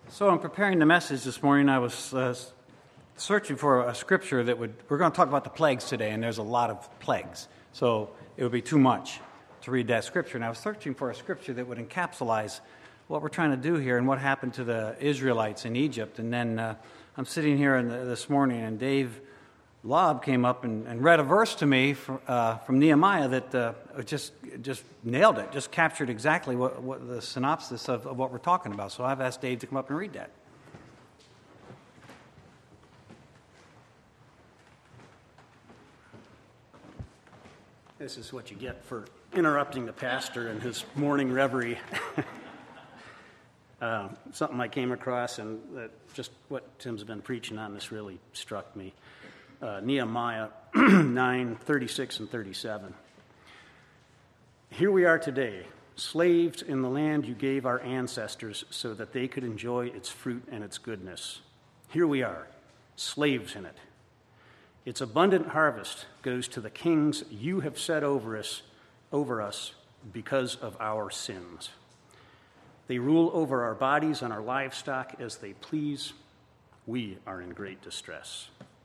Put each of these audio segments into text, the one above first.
So in preparing the message this morning, I was searching for a scripture that would, we're going to talk about the plagues today, and there's a lot of plagues. So it would be too much to read that scripture. And I was searching for a scripture that would encapsulate what we're trying to do here and what happened to the Israelites in Egypt. And then I'm sitting here this morning, and Dave Lobb came up and read a verse to me from Nehemiah that just nailed it, just captured exactly what the synopsis of what we're talking about. So I've asked Dave to come up and read that. This is what you get for interrupting the pastor in his morning reverie. Something I came across, and just what Tim's been preaching on, this really struck me. Nehemiah 9:36 and 37. Here we are today, slaves in the land you gave our ancestors so that they could enjoy its fruit and its goodness. Here we are, slaves in it. Its abundant harvest goes to the kings you have set over us because of our sins. They rule over our bodies and our livestock as they please. We are in great distress.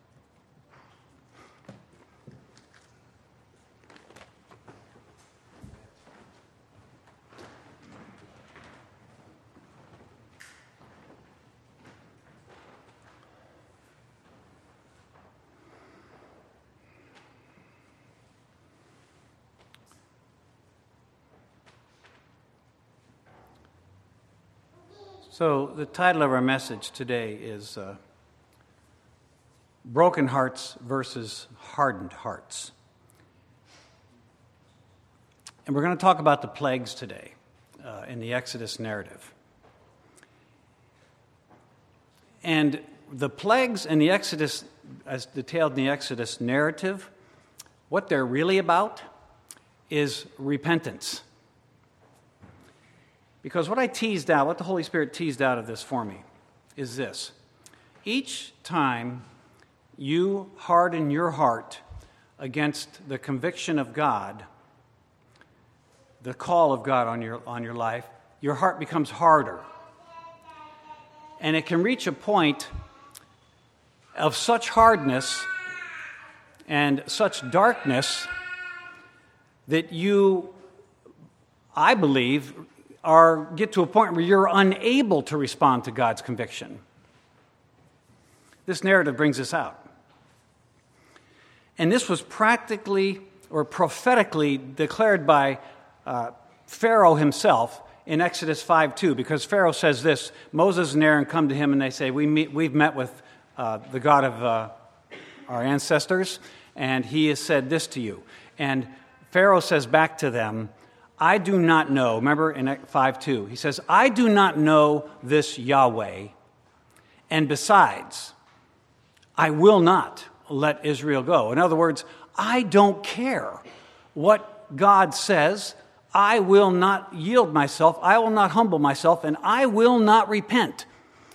So the title of our message today is Broken Hearts versus Hardened Hearts. And we're going to talk about the plagues today in the Exodus narrative. And the plagues in the Exodus, as detailed in the Exodus narrative, what they're really about is repentance. Because what the Holy Spirit teased out of this for me is this. Each time you harden your heart against the conviction of God, the call of God on your life, your heart becomes harder. And it can reach a point of such hardness and such darkness that you, I believe, get to a point where you're unable to respond to God's conviction. This narrative brings this out. And this was practically or prophetically declared by Pharaoh himself in Exodus 5:2, because Pharaoh says this: Moses and Aaron come to him and they say, we've met with the God of our ancestors, and he has said this to you. And Pharaoh says back to them, I do not know, remember in 5:2, he says, I do not know this Yahweh, and besides, I will not let Israel go. In other words, I don't care what God says. I will not yield myself, I will not humble myself, and I will not repent.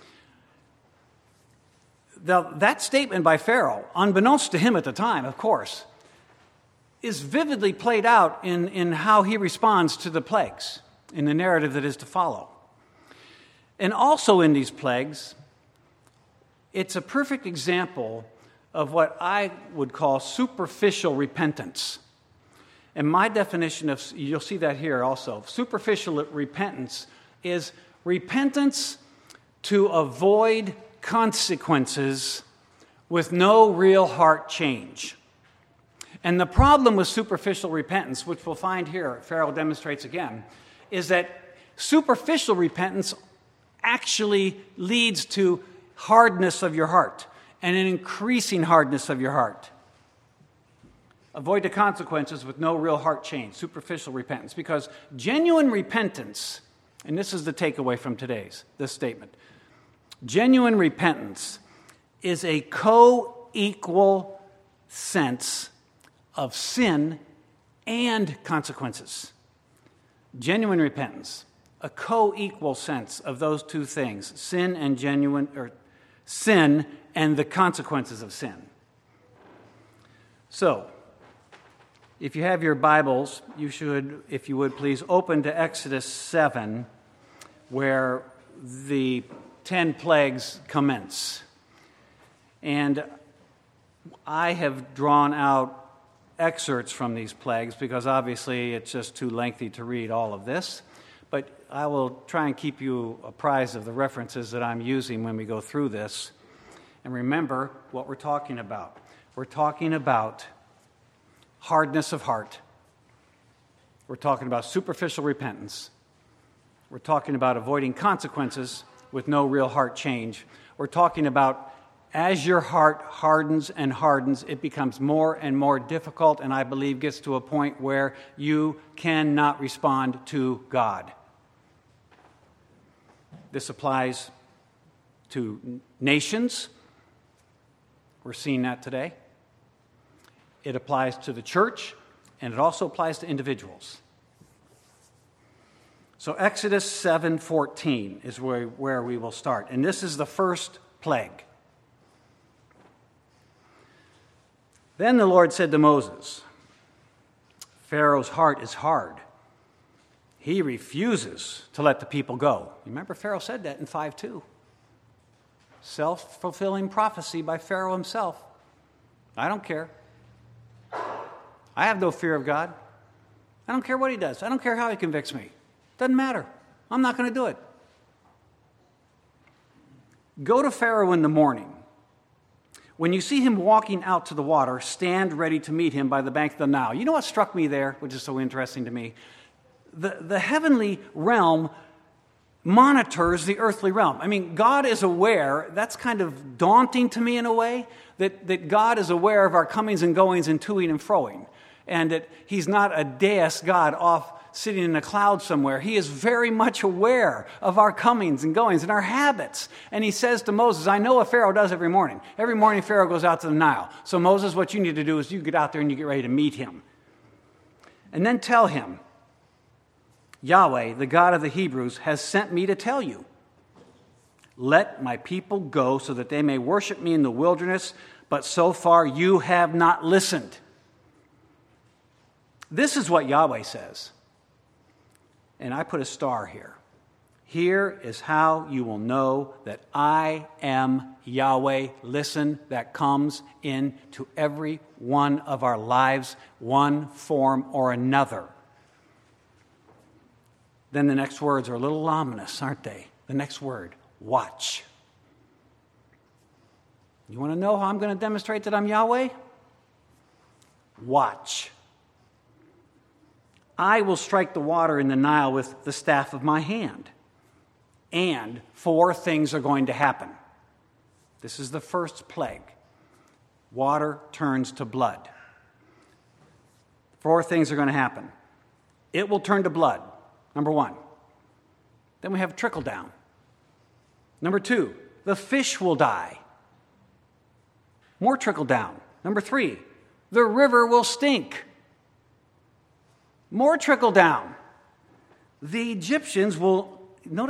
That statement by Pharaoh, unbeknownst to him at the time, of course, is vividly played out in how he responds to the plagues, in the narrative that is to follow. And also in these plagues, it's a perfect example of what I would call superficial repentance. And my definition of, you'll see that here also, superficial repentance is repentance to avoid consequences with no real heart change. And the problem with superficial repentance, which we'll find here, Pharaoh demonstrates again, is that superficial repentance actually leads to hardness of your heart and an increasing hardness of your heart. Avoid the consequences with no real heart change, superficial repentance, because genuine repentance, and this is the takeaway from this statement, genuine repentance is a co-equal sense of sin and consequences. Genuine repentance, a co-equal sense of those two things, sin and the consequences of sin. So, if you have your Bibles, you should, if you would please, open to Exodus 7, where the 10 plagues commence. And I have drawn out excerpts from these plagues because obviously it's just too lengthy to read all of this. But I will try and keep you apprised of the references that I'm using when we go through this. And remember what we're talking about. We're talking about hardness of heart. We're talking about superficial repentance. We're talking about avoiding consequences with no real heart change. We're talking about as your heart hardens and hardens, it becomes more and more difficult, and I believe gets to a point where you cannot respond to God. This applies to nations. We're seeing that today. It applies to the church, and it also applies to individuals. So Exodus 7:14 is where we will start, and this is the first plague. Then the Lord said to Moses, Pharaoh's heart is hard. He refuses to let the people go. Remember, Pharaoh said that in 5:2. Self-fulfilling prophecy by Pharaoh himself. I don't care. I have no fear of God. I don't care what he does. I don't care how he convicts me. Doesn't matter. I'm not going to do it. Go to Pharaoh in the morning. When you see him walking out to the water, stand ready to meet him by the bank of the Nile. You know what struck me there, which is so interesting to me? The heavenly realm monitors the earthly realm. I mean, God is aware. That's kind of daunting to me in a way, that God is aware of our comings and goings and toing and froing, and that he's not a deus God off sitting in a cloud somewhere. He is very much aware of our comings and goings and our habits. And he says to Moses, I know what Pharaoh does every morning. Every morning Pharaoh goes out to the Nile. So Moses, what you need to do is you get out there and you get ready to meet him. And then tell him, Yahweh, the God of the Hebrews, has sent me to tell you, let my people go so that they may worship me in the wilderness, but so far you have not listened. This is what Yahweh says. And I put a star here. Here is how you will know that I am Yahweh. Listen, that comes into every one of our lives, one form or another. Then the next words are a little ominous, aren't they? The next word, watch. You want to know how I'm going to demonstrate that I'm Yahweh? Watch. I will strike the water in the Nile with the staff of my hand. And 4 things are going to happen. This is the first plague. Water turns to blood. 4 things are going to happen. It will turn to blood, number 1. Then we have trickle down. Number 2, the fish will die. More trickle down. Number 3, the river will stink. More trickle down. The Egyptians will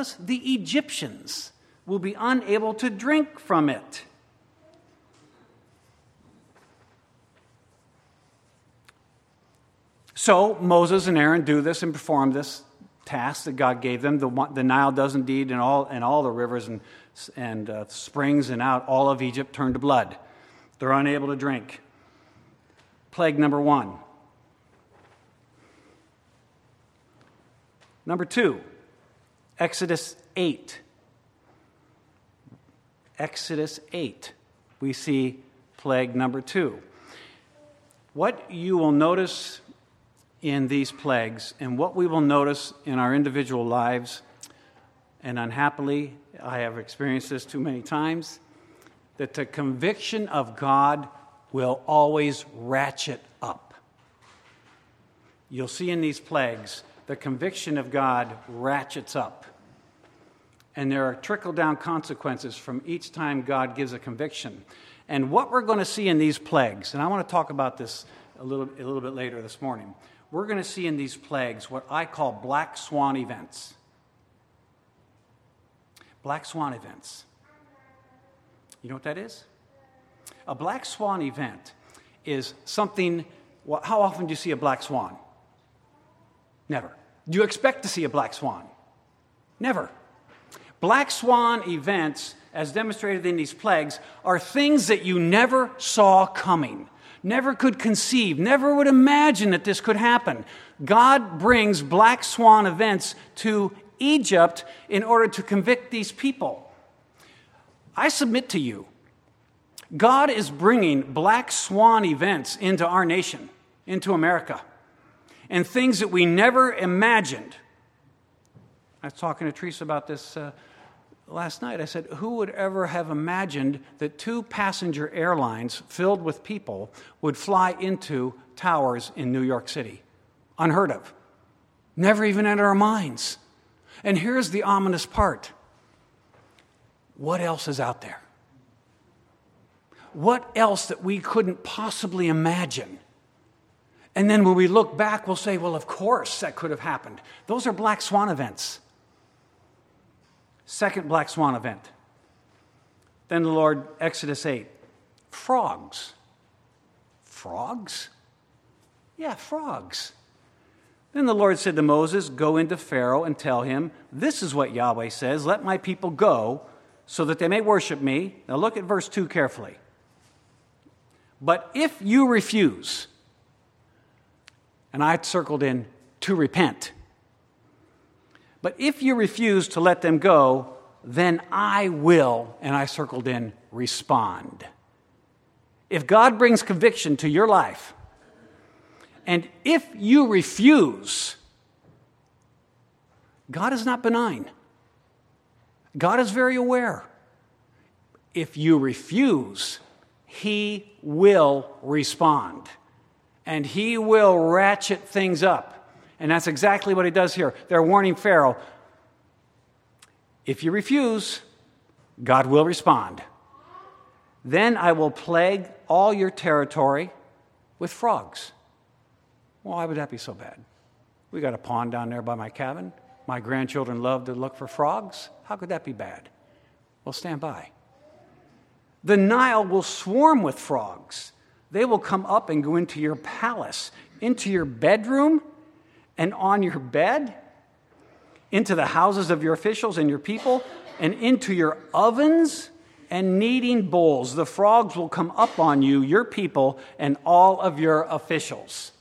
be unable to drink from it. So Moses and Aaron do this and perform this task that God gave them. The Nile does indeed, and all the rivers and springs and out all of Egypt turn to blood. They're unable to drink. Plague number 1. Number 2, Exodus 8. Exodus 8, we see plague number 2. What you will notice in these plagues, and what we will notice in our individual lives, and unhappily, I have experienced this too many times, that the conviction of God will always ratchet up. You'll see in these plagues, the conviction of God ratchets up. And there are trickle-down consequences from each time God gives a conviction. And what we're going to see in these plagues, and I want to talk about this a little bit later this morning, we're going to see in these plagues what I call black swan events. Black swan events. You know what that is? A black swan event is something, well, how often do you see a black swan? Never. Do you expect to see a black swan? Never. Black swan events, as demonstrated in these plagues, are things that you never saw coming, never could conceive, never would imagine that this could happen. God brings black swan events to Egypt in order to convict these people. I submit to you, God is bringing black swan events into our nation, into America, and things that we never imagined. I was talking to Teresa about this last night. I said, who would ever have imagined that 2 passenger airlines filled with people would fly into towers in New York City? Unheard of. Never even entered our minds. And here's the ominous part. What else is out there? What else that we couldn't possibly imagine? And then when we look back, we'll say, well, of course that could have happened. Those are black swan events. Second black swan event. Then the Lord, Exodus 8, frogs. Frogs? Yeah, frogs. Then the Lord said to Moses, go into Pharaoh and tell him, this is what Yahweh says, let my people go so that they may worship me. Now look at verse 2 carefully. But if you refuse, and I circled in to repent, but if you refuse to let them go, then I will, and I circled in, respond. If God brings conviction to your life, and if you refuse, God is not benign. God is very aware. If you refuse, He will respond. And He will ratchet things up. And that's exactly what He does here. They're warning Pharaoh, if you refuse, God will respond. Then I will plague all your territory with frogs. Well, why would that be so bad? We got a pond down there by my cabin. My grandchildren love to look for frogs. How could that be bad? Well, stand by. The Nile will swarm with frogs. They will come up and go into your palace, into your bedroom, and on your bed, into the houses of your officials and your people, and into your ovens and kneading bowls. The frogs will come up on you, your people, and all of your officials.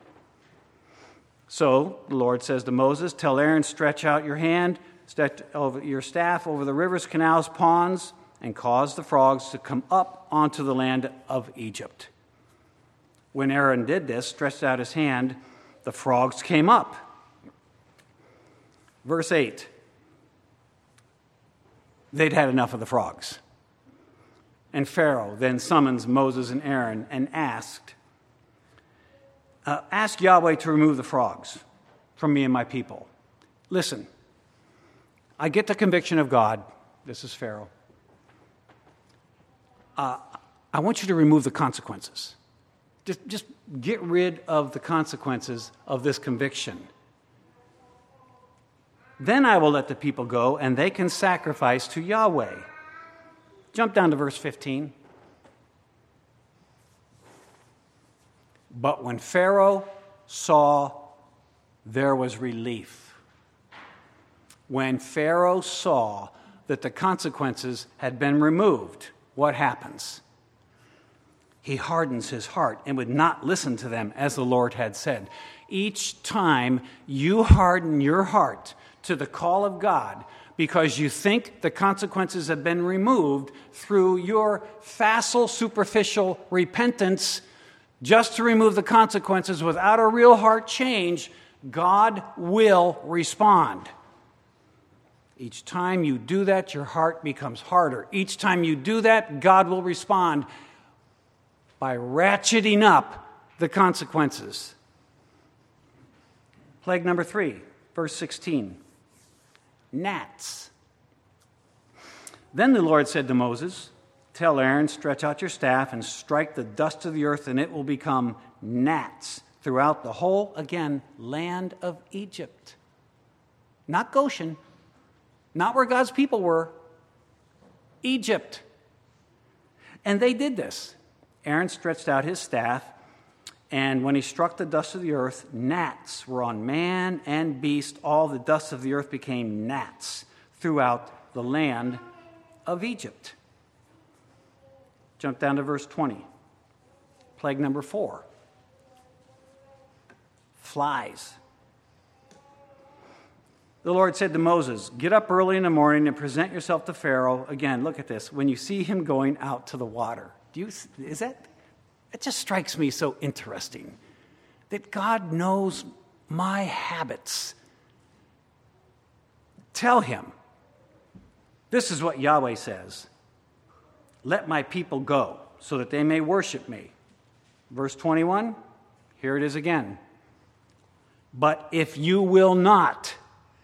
So the Lord says to Moses, tell Aaron, stretch out your hand, stretch over your staff over the rivers, canals, ponds, and cause the frogs to come up onto the land of Egypt. When Aaron did this, stretched out his hand, the frogs came up. Verse 8. They'd had enough of the frogs. And Pharaoh then summons Moses and Aaron and ask Yahweh to remove the frogs from me and my people. Listen, I get the conviction of God. This is Pharaoh. I want you to remove the consequences. Just get rid of the consequences of this conviction. Then I will let the people go, and they can sacrifice to Yahweh. Jump down to verse 15. But when Pharaoh saw there was relief, when Pharaoh saw that the consequences had been removed, what happens? He hardens his heart and would not listen to them as the Lord had said. Each time you harden your heart to the call of God because you think the consequences have been removed through your facile, superficial repentance, just to remove the consequences without a real heart change, God will respond. Each time you do that, your heart becomes harder. Each time you do that, God will respond by ratcheting up the consequences. Plague number 3, verse 16. Gnats. Then the Lord said to Moses, tell Aaron, stretch out your staff and strike the dust of the earth, and it will become gnats throughout the whole, again, land of Egypt. Not Goshen, not where God's people were, Egypt. And they did this. Aaron stretched out his staff, and when he struck the dust of the earth, gnats were on man and beast. All the dust of the earth became gnats throughout the land of Egypt. Jump down to verse 20. Plague number 4. Flies. The Lord said to Moses, "Get up early in the morning and present yourself to Pharaoh." Again, look at this. When you see him going out to the water. It just strikes me so interesting that God knows my habits. Tell him, this is what Yahweh says. "Let my people go so that they may worship me." Verse 21, here it is again. "But if you will not,"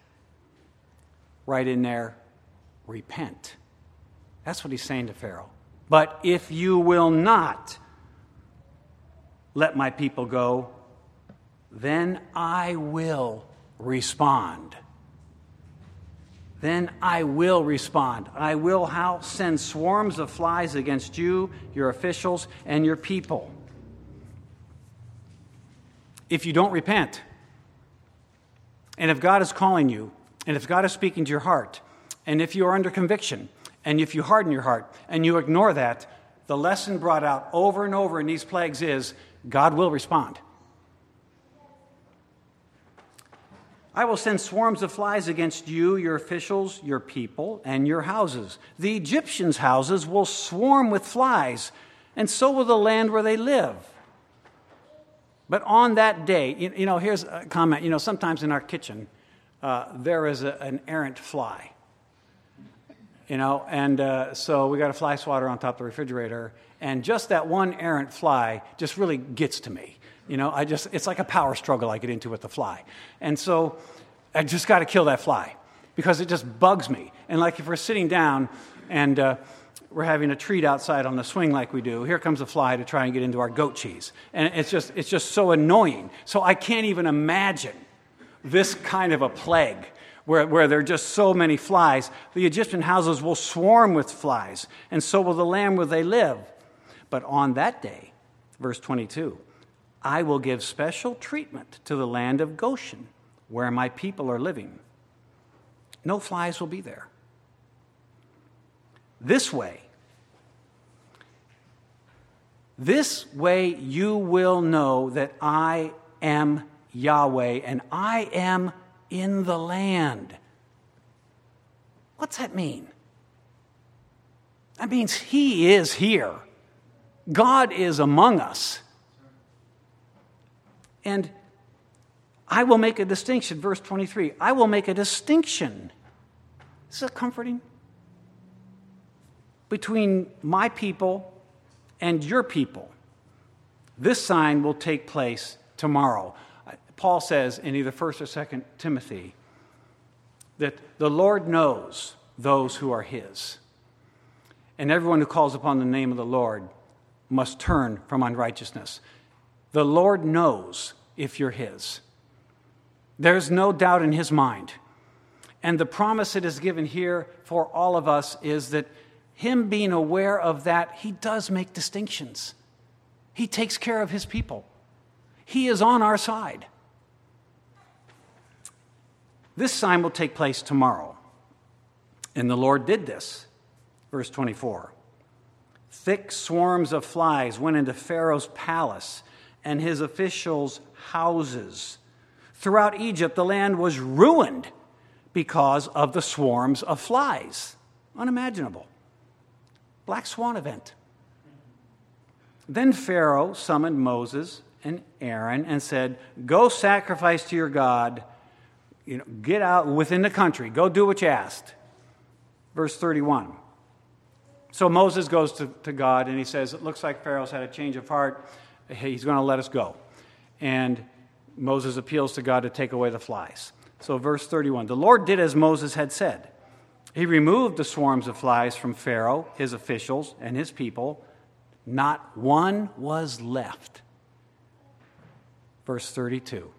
right in there, repent. That's what he's saying to Pharaoh. "But if you will not let my people go, then I will respond." Then I will respond. I will send swarms of flies against you, your officials, and your people. If you don't repent, and if God is calling you, and if God is speaking to your heart, and if you are under conviction, and if you harden your heart, and you ignore that, the lesson brought out over and over in these plagues is God will respond. "I will send swarms of flies against you, your officials, your people, and your houses. The Egyptians' houses will swarm with flies, and so will the land where they live. But on that day," here's a comment. Sometimes in our kitchen, there is an errant fly. So we got a fly swatter on top of the refrigerator, and just that one errant fly just really gets to me. It's like a power struggle I get into with the fly. And so I just got to kill that fly because it just bugs me. And like if we're sitting down and we're having a treat outside on the swing like we do, here comes a fly to try and get into our goat cheese. And it's just so annoying. So I can't even imagine this kind of a plague where there are just so many flies. The Egyptian houses will swarm with flies, and so will the land where they live. But on that day, verse 22, "I will give special treatment to the land of Goshen, where my people are living. No flies will be there. This way you will know that I am Yahweh, and I am in the land." What's that mean? That means he is here. God is among us. And I will make a distinction, verse 23, I will make a distinction. Is it comforting? Between my people and your people. This sign will take place tomorrow. Paul says in either 1st or 2nd Timothy that the Lord knows those who are his. And everyone who calls upon the name of the Lord must turn from unrighteousness. The Lord knows if you're his. There's no doubt in his mind. And the promise that is given here for all of us is that him being aware of that, he does make distinctions. He takes care of his people. He is on our side. This sign will take place tomorrow. And the Lord did this. Verse 24. Thick swarms of flies went into Pharaoh's palace and his officials' houses. Throughout Egypt, the land was ruined because of the swarms of flies. Unimaginable. Black swan event. Then Pharaoh summoned Moses and Aaron and said, "Go sacrifice to your God. Get out within the country. Go do what you asked." Verse 31. So Moses goes to God and he says, "It looks like Pharaoh's had a change of heart. He's going to let us go." And Moses appeals to God to take away the flies. So verse 31. The Lord did as Moses had said. He removed the swarms of flies from Pharaoh, his officials, and his people. Not one was left. Verse 32.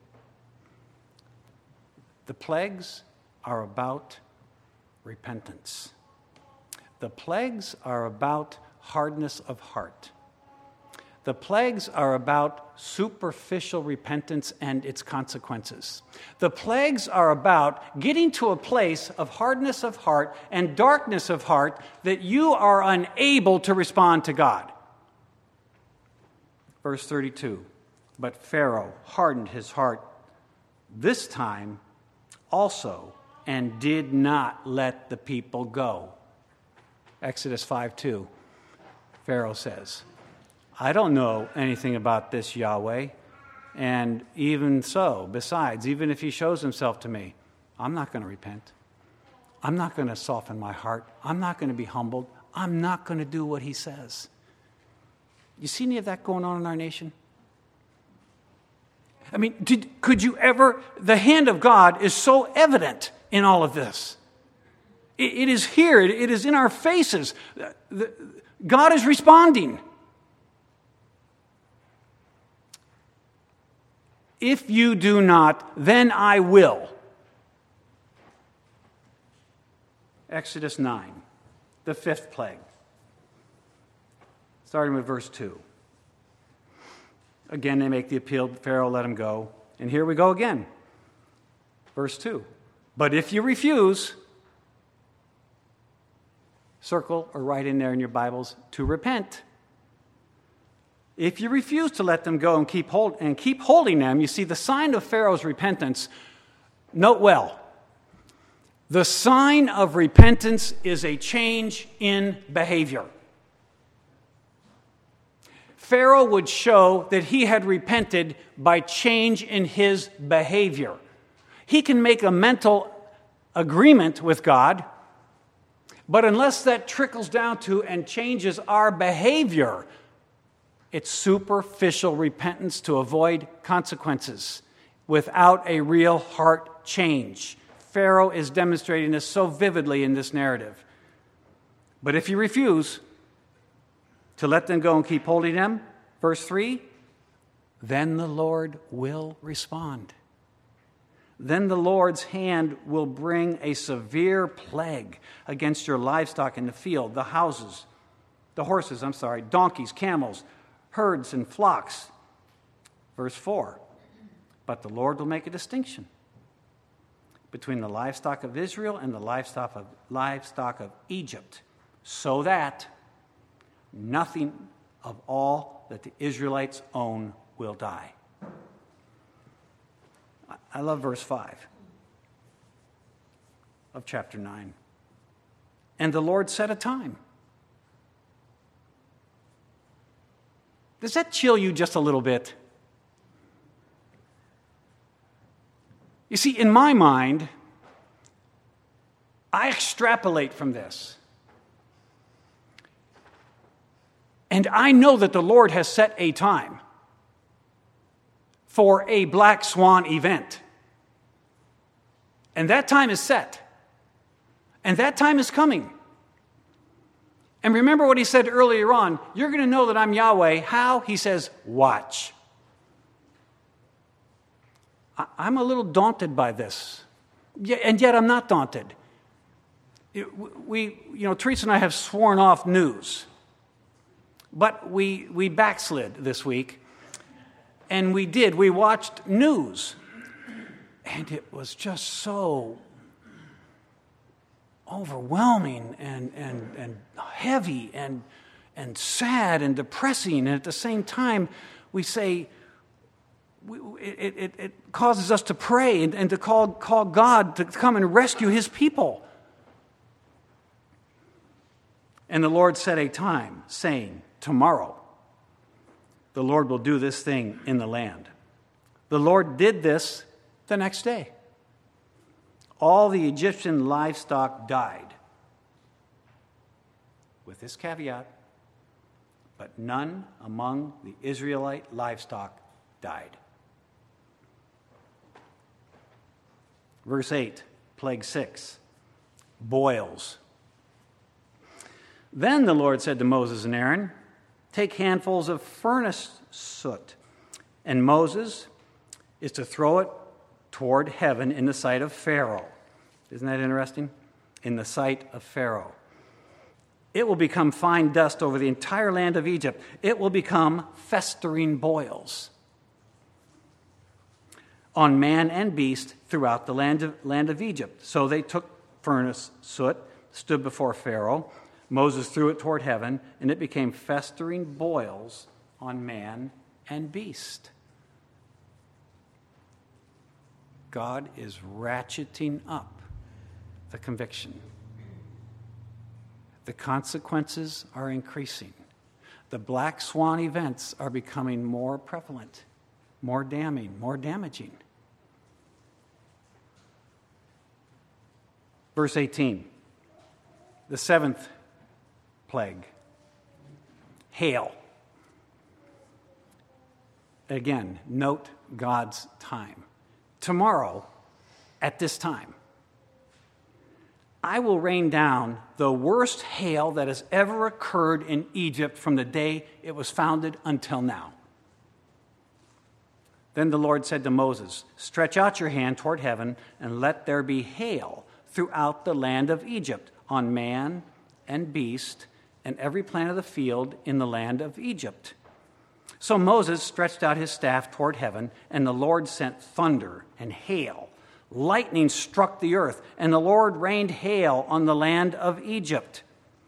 The plagues are about repentance. The plagues are about hardness of heart. The plagues are about superficial repentance and its consequences. The plagues are about getting to a place of hardness of heart and darkness of heart that you are unable to respond to God. Verse 32, but Pharaoh hardened his heart this time also and did not let the people go. Exodus 5:2, Pharaoh says, I don't know anything about this Yahweh, and even so, besides, even if he shows himself to me, I'm not going to repent. I'm not going to soften my heart. I'm not going to be humbled. I'm not going to do what he says. You see any of that going on in our nation? I mean, could you ever, the hand of God is so evident in all of this. It is here. It is in our faces. God is responding. If you do not, then I will. Exodus 9, the fifth plague. Starting with verse 2. Again, they make the appeal, Pharaoh, let him go. And here we go again. Verse 2. But if you refuse, circle or write in there in your Bibles, to repent. If you refuse to let them go and keep holding them, you see the sign of Pharaoh's repentance. Note well, the sign of repentance is a change in behavior. Pharaoh would show that he had repented by change in his behavior. He can make a mental agreement with God, but unless that trickles down to and changes our behavior, it's superficial repentance to avoid consequences without a real heart change. Pharaoh is demonstrating this so vividly in this narrative. But if you refuse to let them go and keep holding them, verse 3, then the Lord will respond. Then the Lord's hand will bring a severe plague against your livestock in the field, the horses, donkeys, camels, herds and flocks. Verse 4, but the Lord will make a distinction between the livestock of Israel and the livestock of Egypt, so that nothing of all that the Israelites own will die. I love verse 5 of chapter 9. And the Lord set a time. Does that chill you just a little bit? You see, in my mind, I extrapolate from this. And I know that the Lord has set a time for a black swan event. And that time is set. And that time is coming. And remember what he said earlier on, you're going to know that I'm Yahweh. How? He says, watch. I'm a little daunted by this. And yet I'm not daunted. Teresa and I have sworn off news. But we backslid this week. And we watched news. And it was just so overwhelming and heavy and sad and depressing. And at the same time, we say, it causes us to pray and to call God to come and rescue his people. And the Lord set a time, saying, tomorrow, the Lord will do this thing in the land. The Lord did this the next day. All the Egyptian livestock died. With this caveat, but none among the Israelite livestock died. Verse 8, plague 6, boils. Then the Lord said to Moses and Aaron, take handfuls of furnace soot. And Moses is to throw it toward heaven in the sight of Pharaoh. Isn't that interesting? In the sight of Pharaoh. It will become fine dust over the entire land of Egypt. It will become festering boils on man and beast throughout the land of Egypt. So they took furnace soot, stood before Pharaoh. Moses threw it toward heaven, and it became festering boils on man and beast. God is ratcheting up the conviction. The consequences are increasing. The black swan events are becoming more prevalent, more damning, more damaging. Verse 18, the seventh plague, hail. Again, note God's time. Tomorrow, at this time, I will rain down the worst hail that has ever occurred in Egypt from the day it was founded until now. Then the Lord said to Moses, "Stretch out your hand toward heaven, and let there be hail throughout the land of Egypt, on man and beast, and every plant of the field in the land of Egypt." So Moses stretched out his staff toward heaven, and the Lord sent thunder and hail. Lightning struck the earth, and the Lord rained hail on the land of Egypt.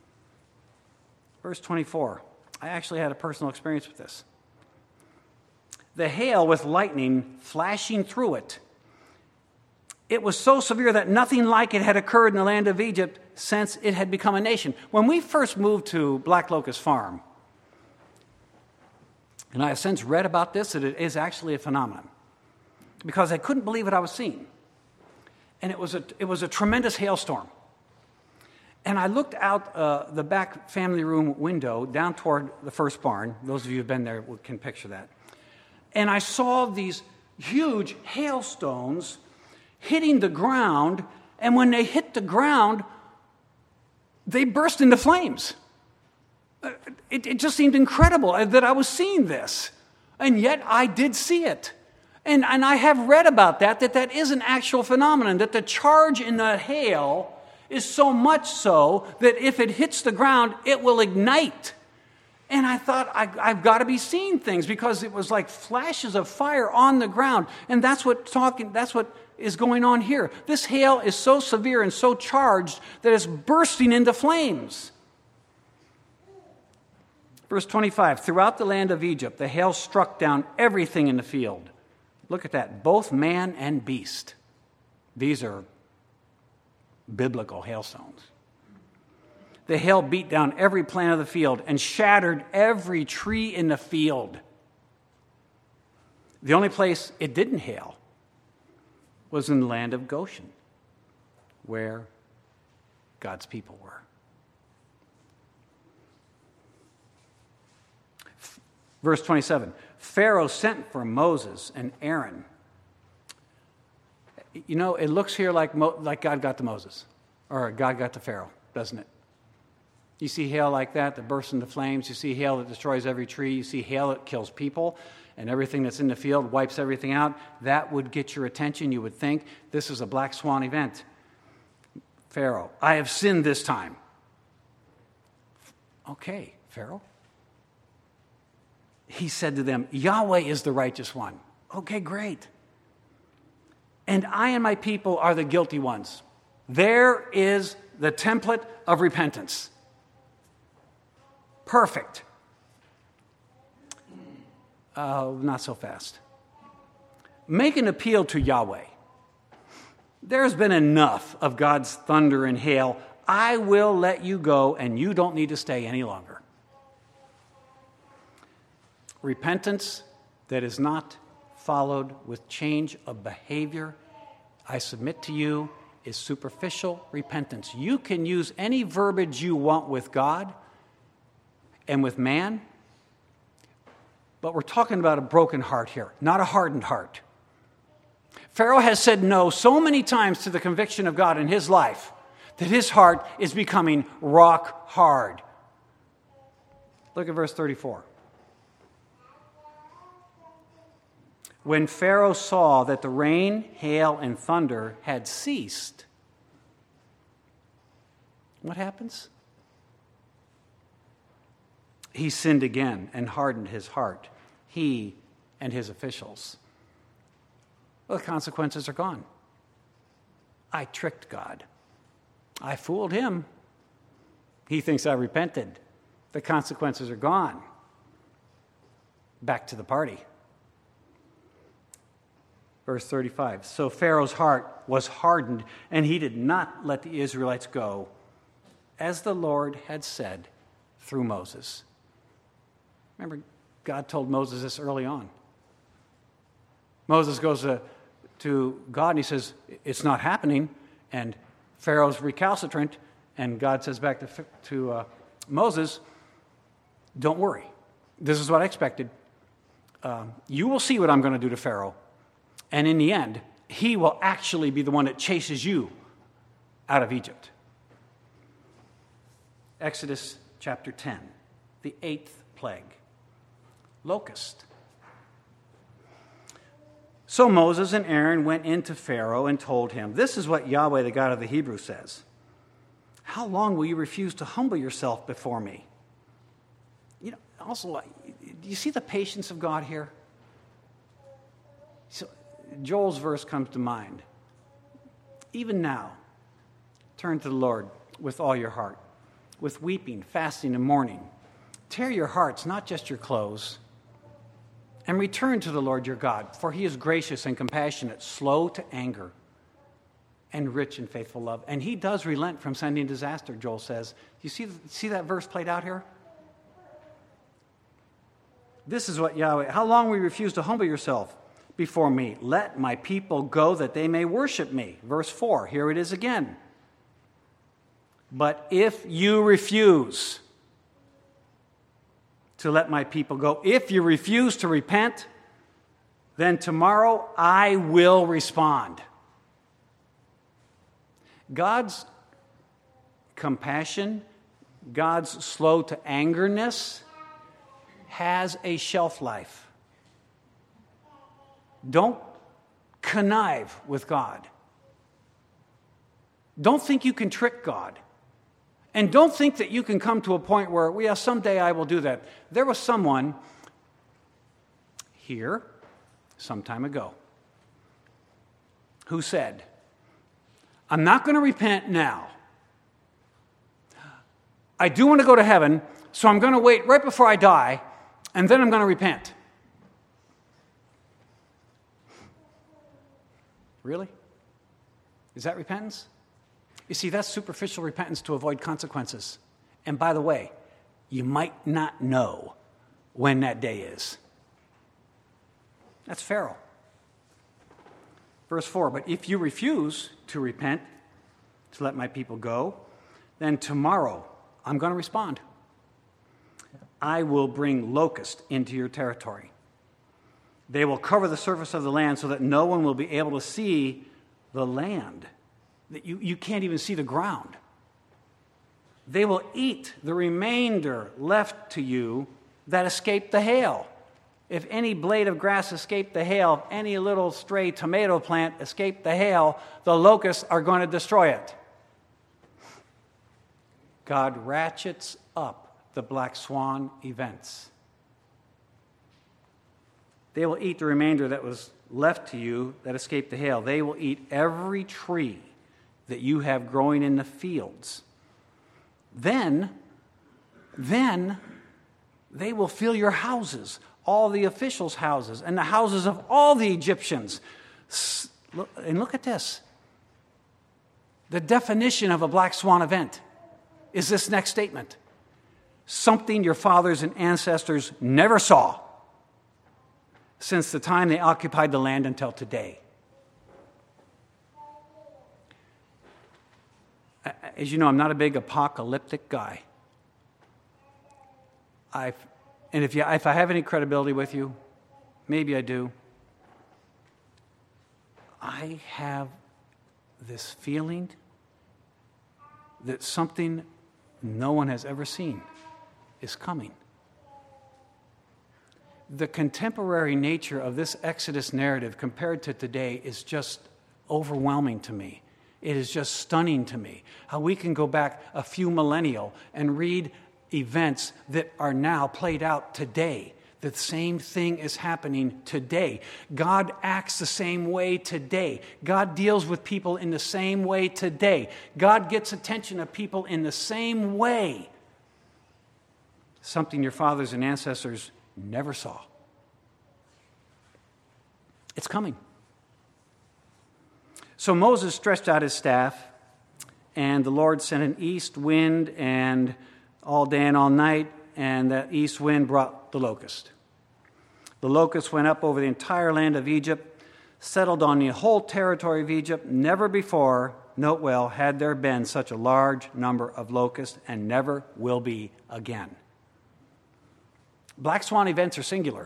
Verse 24. I actually had a personal experience with this. The hail with lightning flashing through it. It was so severe that nothing like it had occurred in the land of Egypt since it had become a nation. When we first moved to Black Locust Farm, and I have since read about this, that it is actually a phenomenon, because I couldn't believe what I was seeing. And it was a tremendous hailstorm. And I looked out the back family room window down toward the first barn. Those of you who have been there can picture that. And I saw these huge hailstones hitting the ground, and when they hit the ground, they burst into flames. It just seemed incredible that I was seeing this. And yet I did see it. And I have read about that is an actual phenomenon, that the charge in the hail is so much so that if it hits the ground, it will ignite. And I thought, I've got to be seeing things, because it was like flashes of fire on the ground. And that's what is going on here. This hail is so severe and so charged that it's bursting into flames. Verse 25, throughout the land of Egypt, the hail struck down everything in the field. Look at that, both man and beast. These are biblical hailstones. The hail beat down every plant of the field and shattered every tree in the field. The only place it didn't hail was in the land of Goshen, where God's people were. Verse 27, Pharaoh sent for Moses and Aaron. You know, it looks here like God got to Moses, or God got to Pharaoh, doesn't it? You see hail like that bursts into flames. You see hail that destroys every tree. You see hail that kills people, and everything that's in the field wipes everything out. That would get your attention. You would think this is a black swan event. Pharaoh, I have sinned this time. Okay, Pharaoh. He said to them, Yahweh is the righteous one. Okay, great. And I and my people are the guilty ones. There is the template of repentance. Perfect. Not so fast. Make an appeal to Yahweh. There's been enough of God's thunder and hail. I will let you go, and you don't need to stay any longer. Repentance that is not followed with change of behavior, I submit to you, is superficial repentance. You can use any verbiage you want with God and with man, but we're talking about a broken heart here, not a hardened heart. Pharaoh has said no so many times to the conviction of God in his life that his heart is becoming rock hard. Look at verse 34. When Pharaoh saw that the rain, hail, and thunder had ceased, what happens? he sinned again and hardened his heart, he and his officials. Well, the consequences are gone. I tricked God. I fooled him. He thinks I repented. The consequences are gone. Back to the party. Verse 35. So Pharaoh's heart was hardened, and he did not let the Israelites go, as the Lord had said through Moses. Remember, God told Moses this early on. Moses goes to God and he says, it's not happening. And Pharaoh's recalcitrant. And God says back to Moses, don't worry. This is what I expected. You will see what I'm going to do to Pharaoh. And in the end, he will actually be the one that chases you out of Egypt. Exodus chapter 10, the 8th plague. Locust. So Moses and Aaron went into Pharaoh and told him, this is what Yahweh, the God of the Hebrews, says. How long will you refuse to humble yourself before me? You know, also, do you see the patience of God here? So Joel's verse comes to mind. Even now, turn to the Lord with all your heart, with weeping, fasting, and mourning. Tear your hearts, not just your clothes, and return to the Lord your God, for he is gracious and compassionate, slow to anger, and rich in faithful love. And he does relent from sending disaster, Joel says. You see that verse played out here? This is what Yahweh, how long will you refuse to humble yourself before me? Let my people go that they may worship me. Verse 4, here it is again. But if you refuse to let my people go, if you refuse to repent, then tomorrow I will respond. God's compassion, God's slow to angerness has a shelf life. Don't connive with God. Don't think you can trick God. And don't think that you can come to a point where, well, someday I will do that. There was someone here some time ago who said, I'm not going to repent now. I do want to go to heaven, so I'm going to wait right before I die, and then I'm going to repent. Really? Is that repentance? You see, that's superficial repentance to avoid consequences. And by the way, you might not know when that day is. That's Pharaoh. Verse 4, but if you refuse to repent, to let my people go, then tomorrow I'm going to respond. I will bring locusts into your territory. They will cover the surface of the land so that no one will be able to see the land. You can't even see the ground. They will eat the remainder left to you that escaped the hail. If any blade of grass escaped the hail, if any little stray tomato plant escaped the hail, the locusts are going to destroy it. God ratchets up the black swan events. They will eat the remainder that was left to you that escaped the hail. They will eat every tree that you have growing in the fields. Then they will fill your houses, all the officials' houses, and the houses of all the Egyptians. And look at this. The definition of a black swan event is this next statement. Something your fathers and ancestors never saw since the time they occupied the land until today. As you know, I'm not a big apocalyptic guy. If I have any credibility with you, maybe I do. I have this feeling that something no one has ever seen is coming. The contemporary nature of this Exodus narrative compared to today is just overwhelming to me. It is just stunning to me how we can go back a few millennia and read events that are now played out today. The same thing is happening today. God acts the same way today. God deals with people in the same way today. God gets attention of people in the same way. Something your fathers and ancestors never saw. It's coming. So Moses stretched out his staff, and the Lord sent an east wind and all day and all night, and that east wind brought the locust. The locust went up over the entire land of Egypt, settled on the whole territory of Egypt. Never before, note well, had there been such a large number of locusts, and never will be again. Black swan events are singular.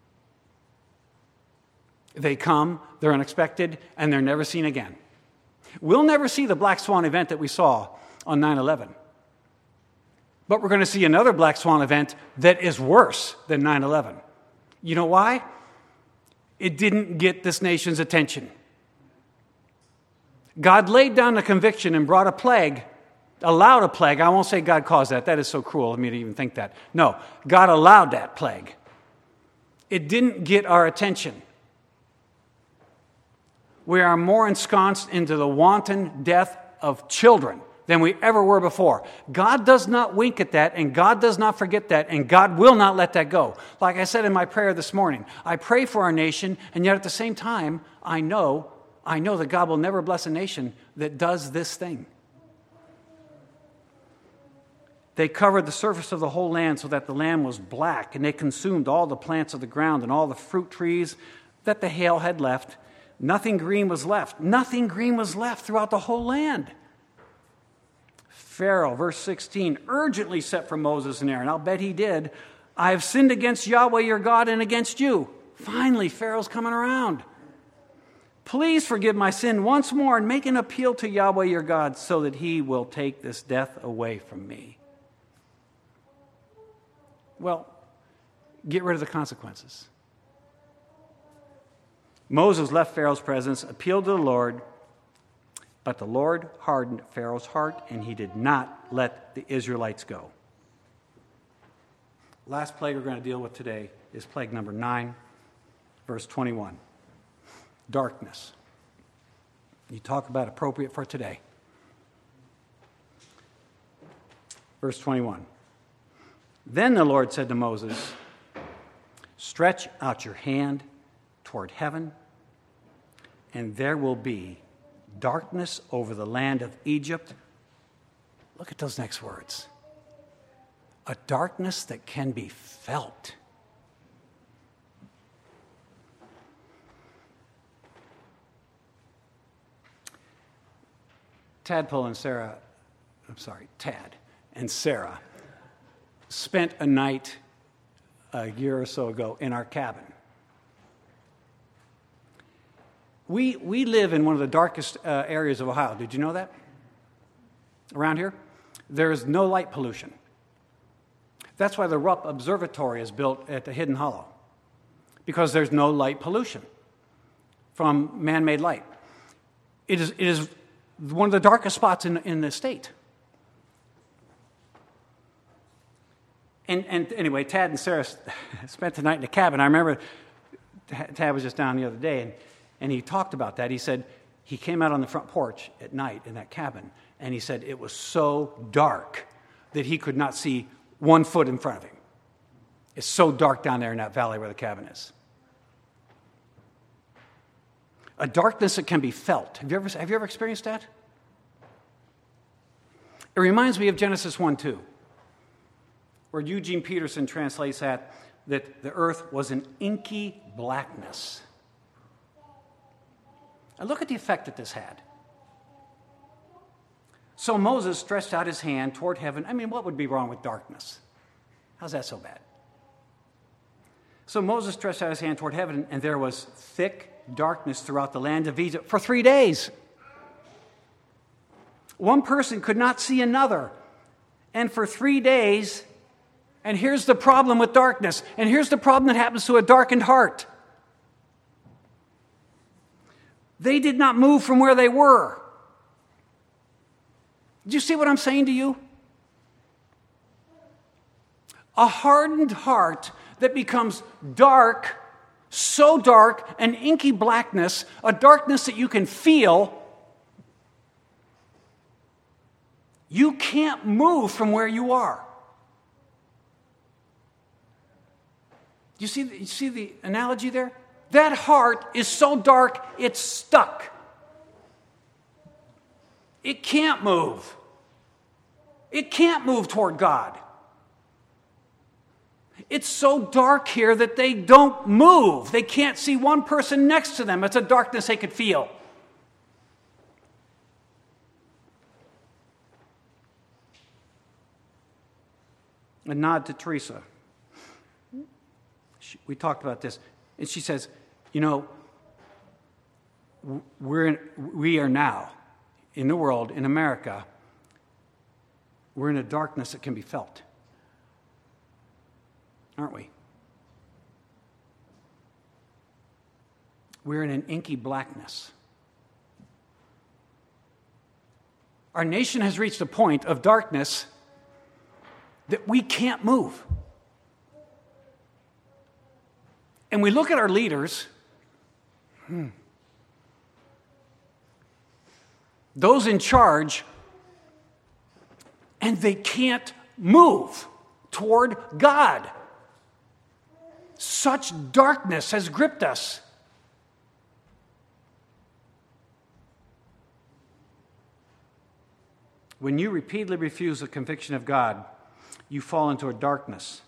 They come, they're unexpected, and they're never seen again. We'll never see the black swan event that we saw on 9/11. But we're going to see another black swan event that is worse than 9/11. You know why? It didn't get this nation's attention. God laid down a conviction and brought a plague, allowed a plague. I won't say God caused that. That is so cruel of me to even think that. No, God allowed that plague. It didn't get our attention. We are more ensconced into the wanton death of children than we ever were before. God does not wink at that, and God does not forget that, and God will not let that go. Like I said in my prayer this morning, I pray for our nation, and yet at the same time, I know that God will never bless a nation that does this thing. They covered the surface of the whole land so that the land was black, and they consumed all the plants of the ground and all the fruit trees that the hail had left. Nothing green was left. Nothing green was left throughout the whole land. Pharaoh, verse 16, urgently sent for Moses and Aaron. I'll bet he did. I have sinned against Yahweh your God and against you. Finally, Pharaoh's coming around. Please forgive my sin once more and make an appeal to Yahweh your God so that he will take this death away from me. Well, get rid of the consequences. Moses left Pharaoh's presence, appealed to the Lord, but the Lord hardened Pharaoh's heart, and he did not let the Israelites go. Last plague we're going to deal with today is plague number 9, verse 21. Darkness. You talk about appropriate for today. Verse 21. Then the Lord said to Moses, stretch out your hand toward heaven, and there will be darkness over the land of Egypt. Look at those next words. A darkness that can be felt. Tad and Sarah spent a night a year or so ago in our cabin. We live in one of the darkest areas of Ohio. Did you know that? Around here? There is no light pollution. That's why the Rupp Observatory is built at the Hidden Hollow, because there's no light pollution from man-made light. It is one of the darkest spots in the state. And anyway, Tad and Sarah spent the night in the cabin. I remember Tad was just down the other day, and he talked about that. He said he came out on the front porch at night in that cabin, and he said it was so dark that he could not see 1 foot in front of him. It's so dark down there in that valley where the cabin is. A darkness that can be felt. Have you ever experienced that? It reminds me of Genesis 1:2, where Eugene Peterson translates that the earth was an inky blackness. And look at the effect that this had. So Moses stretched out his hand toward heaven. I mean, what would be wrong with darkness? How's that so bad? So Moses stretched out his hand toward heaven, and there was thick darkness throughout the land of Egypt for 3 days. One person could not see another. And for 3 days, and here's the problem with darkness, and here's the problem that happens to a darkened heart. They did not move from where they were. Do you see what I'm saying to you? A hardened heart that becomes dark, so dark, an inky blackness, a darkness that you can feel. You can't move from where you are. You see the analogy there? That heart is so dark, it's stuck. It can't move. It can't move toward God. It's so dark here that they don't move. They can't see one person next to them. It's a darkness they could feel. A nod to Teresa. We talked about this. And she says, you know, we are now, in the world, in America, we're in a darkness that can be felt. Aren't we? We're in an inky blackness. Our nation has reached a point of darkness that we can't move. And we look at our leaders, those in charge, and they can't move toward God. Such darkness has gripped us. When you repeatedly refuse the conviction of God, you fall into a darkness,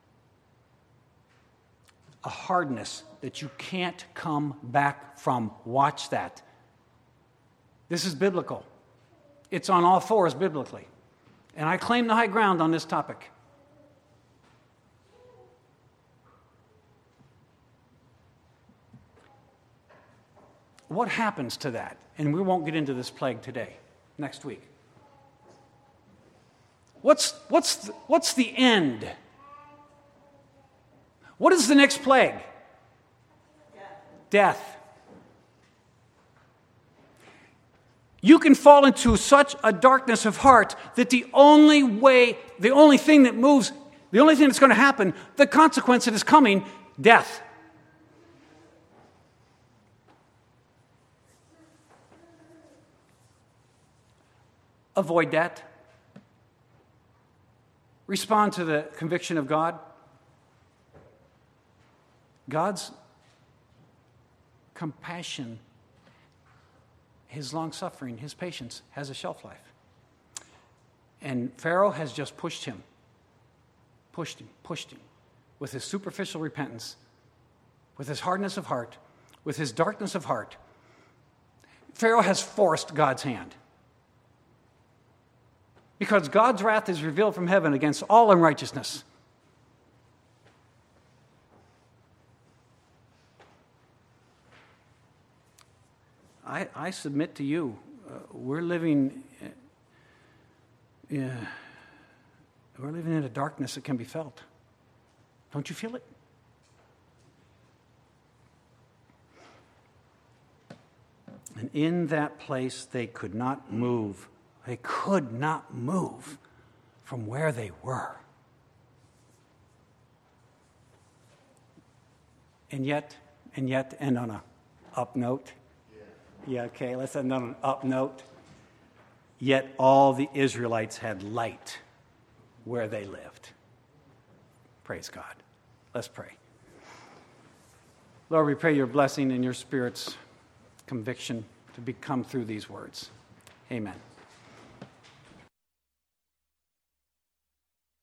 a hardness that you can't come back from. Watch that. This is biblical. It's on all fours biblically. And I claim the high ground on this topic. What happens to that? And we won't get into this plague today, next week. What's the end? What is the next plague? Death. You can fall into such a darkness of heart that the only thing that's going to happen, the consequence that is coming, death. Avoid that. Respond to the conviction of God. God's compassion, His long-suffering, His patience has a shelf life. And Pharaoh has just pushed him with his superficial repentance, with his hardness of heart, with his darkness of heart. Pharaoh has forced God's hand. Because God's wrath is revealed from heaven against all unrighteousness. I submit to you, we're living in a darkness that can be felt. Don't you feel it? And in that place, they could not move. They could not move from where they were. And yet, and on an up note. Yeah, okay, let's end on an up note. Yet all the Israelites had light where they lived. Praise God. Let's pray. Lord, we pray your blessing and your Spirit's conviction to come through these words. Amen.